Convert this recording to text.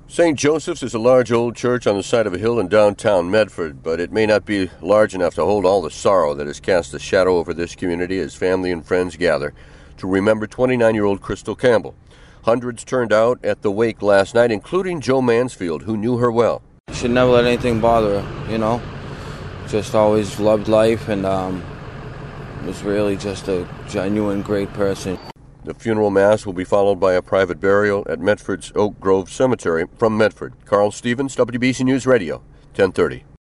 St. Joseph's is a large old church on the side of a hill in downtown Medford, but it may not be large enough to hold all the sorrow that has cast a shadow over this community as family and friends gather to remember 29-year-old Crystal Campbell. Hundreds turned out at the wake last night, including Joe Mansfield, who knew her well. You should never let anything bother her, Just always loved life and was really just a genuine great person. The funeral mass will be followed by a private burial at Medford's Oak Grove Cemetery. From Medford, Carl Stevens, WBC News Radio, 1030.